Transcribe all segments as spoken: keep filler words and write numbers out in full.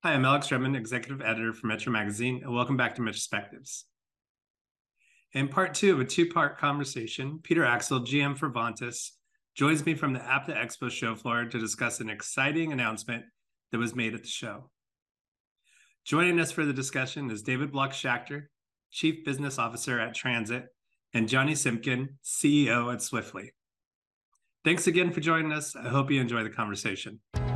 Hi, I'm Alex Redmond, Executive Editor for Metro Magazine, and welcome back to Metrospectives. In part two of a two-part conversation, Peter Axel, G M for Vontus, joins me from the APTA Expo show floor to discuss an exciting announcement that was made at the show. Joining us for the discussion is David Bloch-Schachter, Chief Business Officer at Transit, and Johnny Simpkin, C E O at Swiftly. Thanks again for joining us. I hope you enjoy the conversation.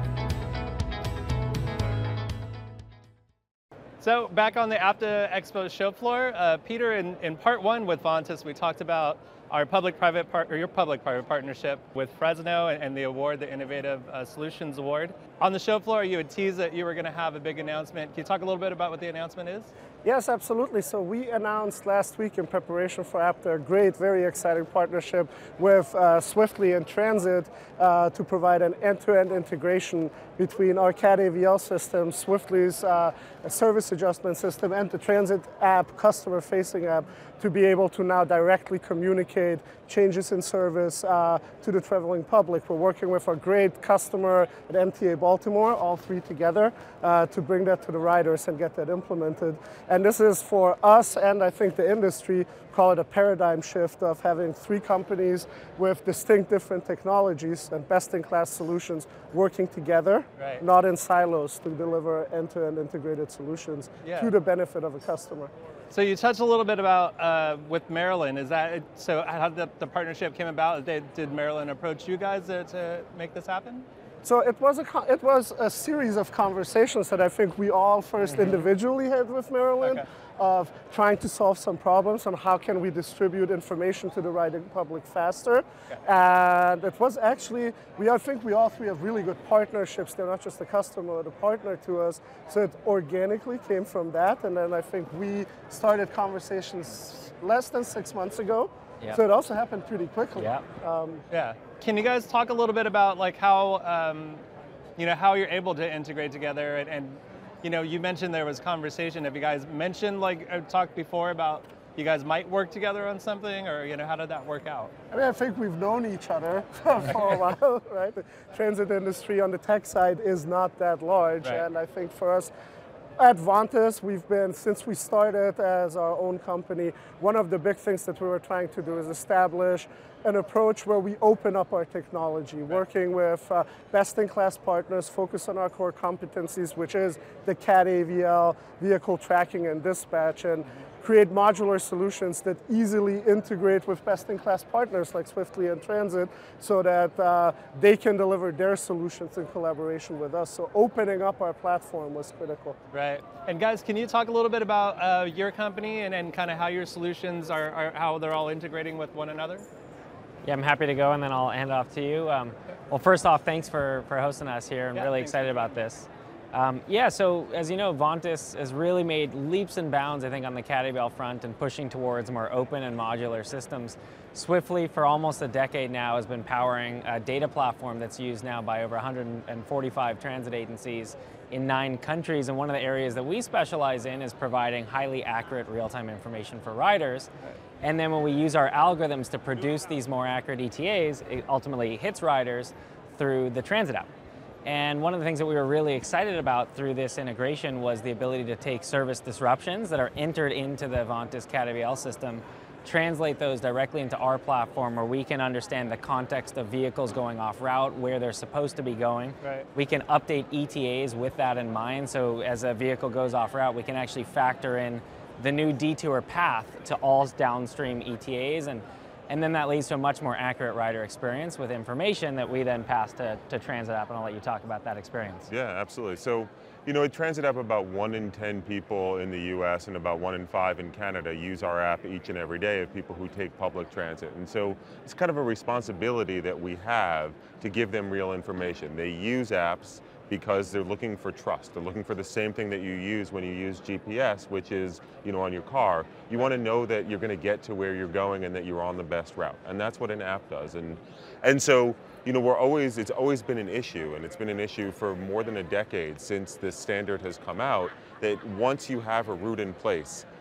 So back on the APTA Expo show floor, uh, Peter, in, in part one with Vontus, we talked about our public-private part, or your public-private partnership with Fresno and, and the award, the Innovative uh, Solutions Award. On the show floor, you had teased that you were going to have a big announcement. Can you talk a little bit about what the announcement is? Yes, absolutely. So we announced last week in preparation for APTA a great, very exciting partnership with uh, Swiftly and Transit uh, to provide an end-to-end integration between our C A D A V L system, Swiftly's uh, service adjustment system, and the Transit app, customer-facing app, to be able to now directly communicate changes in service uh, to the traveling public. We're working with our great customer at M T A Baltimore, all three together, uh, to bring that to the riders and get that implemented. And this is for us, and I think the industry, call it a paradigm shift of having three companies with distinct different technologies and best-in-class solutions working together, right, not in silos, to deliver end-to-end integrated solutions yeah. to the benefit of a customer. So you touched a little bit about uh, with Maryland. Is that so? How did the, the partnership came about? Did, did Maryland approach you guys to, to make this happen? So it was a it was a series of conversations that I think we all first mm-hmm. individually had with Maryland, okay. of trying to solve some problems on how can we distribute information to the riding public faster. Okay. And it was actually, we I think we all three have really good partnerships. They're not just a customer or a partner to us. So it organically came from that. And then I think we started conversations less than six months ago. Yep. So it also happened pretty quickly. Yeah. Um, yeah. Can you guys talk a little bit about like how, um, you know, how you're able to integrate together? And, and, you know, you mentioned there was conversation. Have you guys mentioned, like, uh, talked before about you guys might work together on something, or, you know, how did that work out? I mean, I think we've known each other for a while, right? The transit industry on the tech side is not that large, right. And I think for us, at Vontus, we've been, since we started as our own company, one of the big things that we were trying to do is establish an approach where we open up our technology, working with uh, best-in-class partners, focus on our core competencies, which is the C A D A V L, vehicle tracking and dispatch, and create modular solutions that easily integrate with best-in-class partners like Swiftly and Transit so that uh, they can deliver their solutions in collaboration with us. So opening up our platform was critical. Right. And guys, can you talk a little bit about uh, your company and, and kind of how your solutions are, are, how they're all integrating with one another? Yeah, I'm happy to go, and then I'll hand it off to you. Um, well, first off, thanks for, for hosting us here. I'm yeah, really thanks. excited about this. Um, yeah, so as you know, Vontus has really made leaps and bounds, I think, on the C A D A V L front and pushing towards more open and modular systems. Swiftly, for almost a decade now, has been powering a data platform that's used now by over one hundred forty-five transit agencies in nine countries. And one of the areas that we specialize in is providing highly accurate real-time information for riders. Right. And then when we use our algorithms to produce these more accurate E T As, it ultimately hits riders through the Transit app. And one of the things that we were really excited about through this integration was the ability to take service disruptions that are entered into the Vontus C A D A V L system, translate those directly into our platform where we can understand the context of vehicles going off route, where they're supposed to be going. Right. We can update E T As with that in mind, so as a vehicle goes off route, we can actually factor in the new detour path to all downstream E T As, and And then that leads to a much more accurate rider experience with information that we then pass to, to Transit app, and I'll let you talk about that experience. Yeah, absolutely. So, you know, at Transit app, about one in ten people in the U S and about one in five in Canada use our app each and every day of people who take public transit. And so it's kind of a responsibility that we have to give them real information. They use apps because they're looking for trust. They're looking for the same thing that you use when you use G P S, which is, you know, on your car. You want to know that you're going to get to where you're going and that you're on the best route. And that's what an app does. And and so, you know, we're always, it's always been an issue, and it's been an issue for more than a decade since this standard has come out, that once you have a route in place,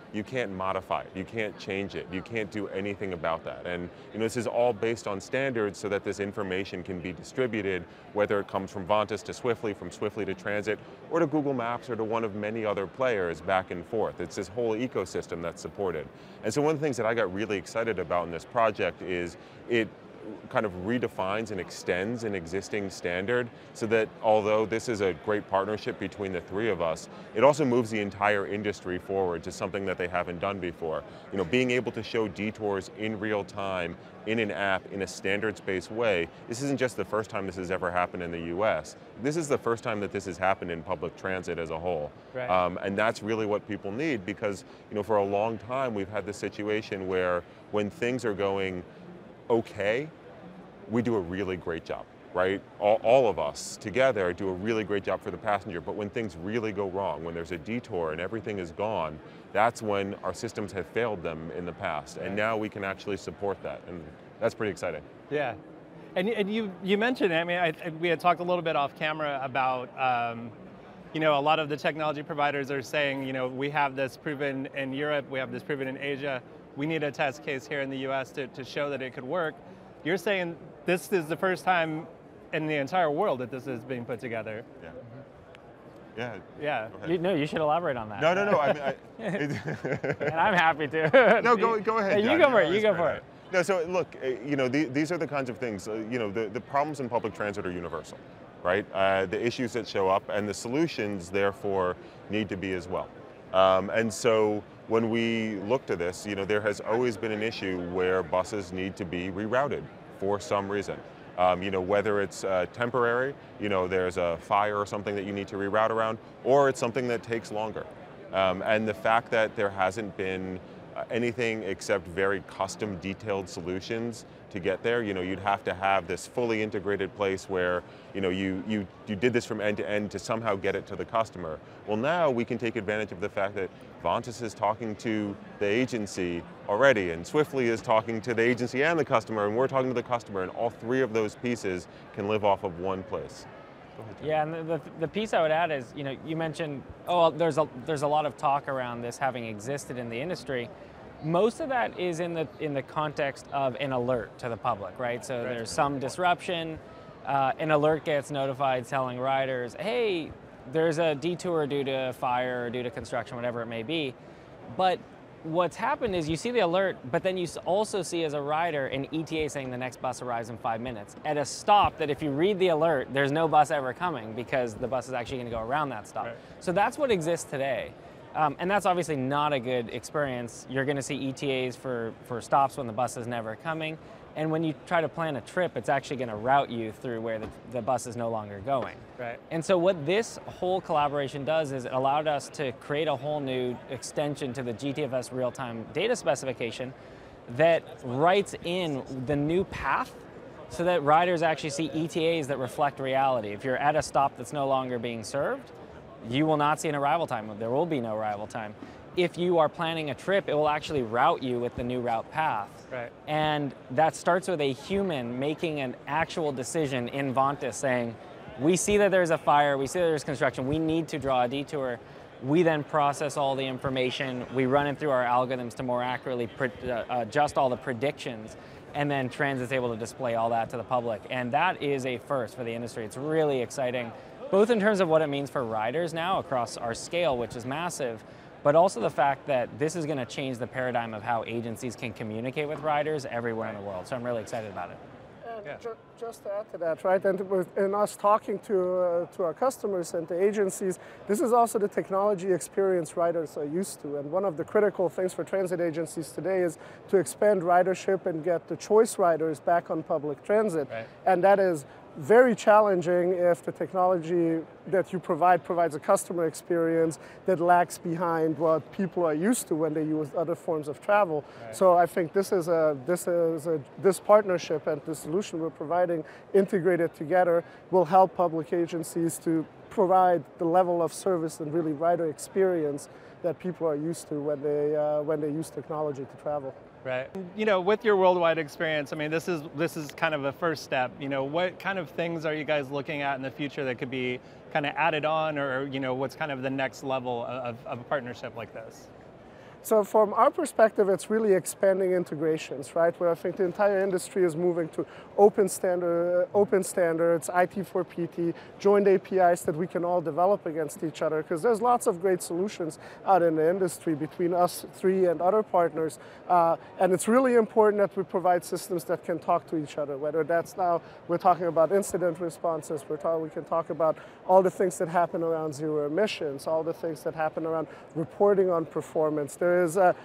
you can't modify it, you can't change it, you can't do anything about that. And you know, this is all based on standards so that this information can be distributed, whether it comes from Vontas to Swiftly, from Swiftly to Transit, or to Google Maps, or to one of many other players back and forth. It's this whole ecosystem that's supported. And so one of the things that I got really excited about in this project is it kind of redefines and extends an existing standard so that although this is a great partnership between the three of us, it also moves the entire industry forward to something that they haven't done before. You know, being able to show detours in real time in an app in a standards-based way. This isn't just the first time this has ever happened in the U S. This is the first time that this has happened in public transit as a whole. Right. Um, and that's really what people need because, you know, for a long time we've had this situation where when things are going okay, we do a really great job, right? All, all of us together do a really great job for the passenger, but when things really go wrong, when there's a detour and everything is gone, that's when our systems have failed them in the past, and now we can actually support that, and that's pretty exciting. Yeah, and, and you, you mentioned, I mean, I, we had talked a little bit off camera about, um, you know, a lot of the technology providers are saying, you know, we have this proven in Europe, we have this proven in Asia, we need a test case here in the U S to, to show that it could work. You're saying this is the first time in the entire world that this is being put together. Yeah. Yeah. Yeah. You, no, you should elaborate on that. No, no, no. I mean, I, and I'm happy to. No, go, go ahead. You John. go for You're it. You go always for right. it. No, so look, uh, you know, the, these are the kinds of things. Uh, you know, the, the problems in public transit are universal, right? Uh, the issues that show up and the solutions, therefore, need to be as well. Um, and so when we look to this, you know, there has always been an issue where buses need to be rerouted for some reason. Um, you know, whether it's uh, temporary, you know, there's a fire or something that you need to reroute around, or it's something that takes longer. Um, and the fact that there hasn't been uh, anything except very custom detailed solutions to get there, you know, you'd have to have this fully integrated place where, you know, you, you, you did this from end to end to somehow get it to the customer. Well, now we can take advantage of the fact that Vontas is talking to the agency already, and Swiftly is talking to the agency and the customer, and we're talking to the customer, and all three of those pieces can live off of one place. Go ahead, Tim. Yeah, and the, the, the piece I would add is, you know, you mentioned, oh, well, there's a, there's a lot of talk around this having existed in the industry. Most of that is in the, in the context of an alert to the public, right? So right. There's some disruption, uh, an alert gets notified telling riders, hey, there's a detour due to fire or due to construction, whatever it may be. But what's happened is you see the alert, but then you also see as a rider an E T A saying the next bus arrives in five minutes at a stop that if you read the alert, there's no bus ever coming because the bus is actually going to go around that stop. Right. So that's what exists today. Um, and that's obviously not a good experience. You're going to see E T As for, for stops when the bus is never coming. And when you try to plan a trip, it's actually going to route you through where the, the bus is no longer going. Right. And so what this whole collaboration does is it allowed us to create a whole new extension to the G T F S real-time data specification that writes in the new path so that riders actually see E T As that reflect reality. If you're at a stop that's no longer being served, you will not see an arrival time. There will be no arrival time. If you are planning a trip, it will actually route you with the new route path. Right. And that starts with a human making an actual decision in Vontas saying, we see that there's a fire, we see that there's construction, we need to draw a detour. We then process all the information, we run it through our algorithms to more accurately uh, adjust all the predictions, and then Transit's able to display all that to the public. And that is a first for the industry. It's really exciting, both in terms of what it means for riders now across our scale, which is massive, but also the fact that this is going to change the paradigm of how agencies can communicate with riders everywhere in the world. So I'm really excited about it. And yeah. ju just to add to that, right, and with, in us talking to, uh, to our customers and the agencies, this is also the technology experience riders are used to. And one of the critical things for transit agencies today is to expand ridership and get the choice riders back on public transit. Right. And that is very challenging if the technology that you provide provides a customer experience that lags behind what people are used to when they use other forms of travel. Right. So I think this is a this is a this partnership and the solution we're providing integrated together will help public agencies to provide the level of service and really rider experience that people are used to when they uh, when they use technology to travel. Right. You know, with your worldwide experience, I mean, this is this is kind of a first step. You know, what kind of things are you guys looking at in the future that could be kind of added on, or you know, what's kind of the next level of, of a partnership like this? So from our perspective, it's really expanding integrations, right? Where I think the entire industry is moving to open standard, open standards, I T for P T, joint A P Is that we can all develop against each other, because there's lots of great solutions out in the industry between us three and other partners. Uh, and it's really important that we provide systems that can talk to each other, whether that's now, we're talking about incident responses, we're talking, we can talk about all the things that happen around zero emissions, all the things that happen around reporting on performance. There is uh,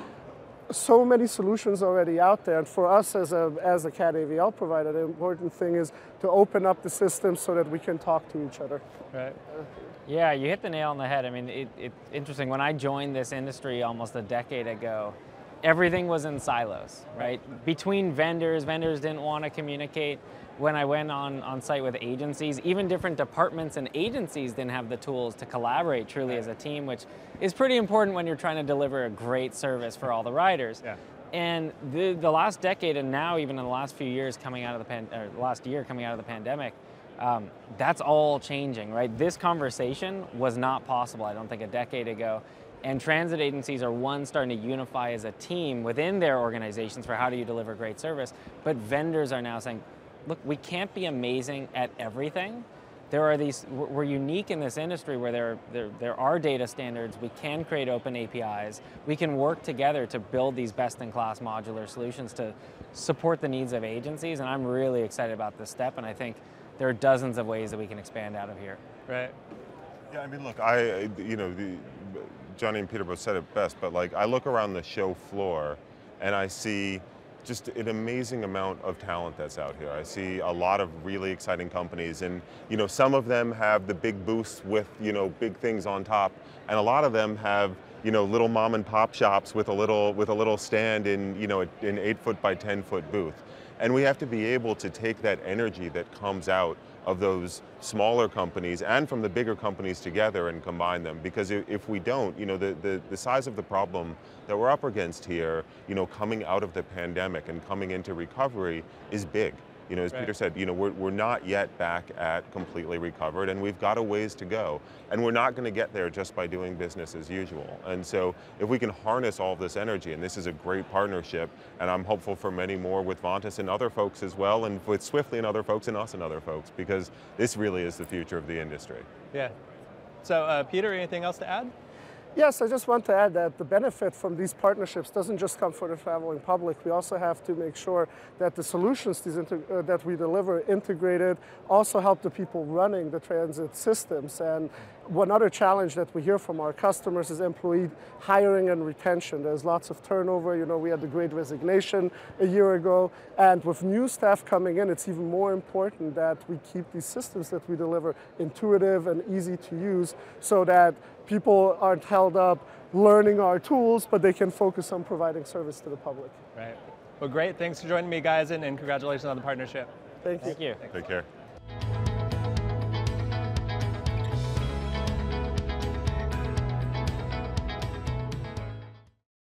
so many solutions already out there, and for us as a, as a C A D A V L provider, the important thing is to open up the system so that we can talk to each other. Right. Yeah, you hit the nail on the head. I mean, it's it, interesting. When I joined this industry almost a decade ago, everything was in silos, right? Between vendors, vendors didn't want to communicate. When I went on, on site with agencies, even different departments and agencies didn't have the tools to collaborate truly as a team, which is pretty important when you're trying to deliver a great service for all the riders. Yeah. And the, the last decade, and now even in the last few years coming out of the pan, or last year coming out of the pandemic, um, that's all changing, right? This conversation was not possible, I don't think, a decade ago. And transit agencies are, one, starting to unify as a team within their organizations for how do you deliver great service, but vendors are now saying, look, we can't be amazing at everything. There are these, we're unique in this industry where there, there, there are data standards, we can create open A P Is, we can work together to build these best-in-class modular solutions to support the needs of agencies, and I'm really excited about this step, and I think there are dozens of ways that we can expand out of here. Right. Yeah, I mean, look, I, you know, the, Johnny and Peter both said it best, but like, I look around the show floor and I see just an amazing amount of talent that's out here. I see a lot of really exciting companies, and you know, some of them have the big booths with, you know, big things on top, and a lot of them have, you know, little mom and pop shops with a little with a little stand in, you know, an eight foot by ten foot booth. And we have to be able to take that energy that comes out of those smaller companies and from the bigger companies together and combine them. Because if we don't, you know, the, the, the size of the problem that we're up against here, you know, coming out of the pandemic and coming into recovery is big. You know, as Right. Peter said, you know, we're, we're not yet back at completely recovered, and we've got a ways to go. And we're not going to get there just by doing business as usual. And so if we can harness all this energy, and this is a great partnership, and I'm hopeful for many more with Vontas and other folks as well, and with Swiftly and other folks and us and other folks, because this really is the future of the industry. Yeah. So uh, Peter, anything else to add? Yes, I just want to add that the benefit from these partnerships doesn't just come for the traveling public. We also have to make sure that the solutions these uh, that we deliver integrated also help the people running the transit systems. And one other challenge that we hear from our customers is employee hiring and retention. There's lots of turnover. You know, we had the Great Resignation a year ago, and with new staff coming in, it's even more important that we keep these systems that we deliver intuitive and easy to use, so that people aren't held up learning our tools, but they can focus on providing service to the public. Right. Well, great. Thanks for joining me, guys, and, and congratulations on the partnership. Thank you. Thank you. Take care.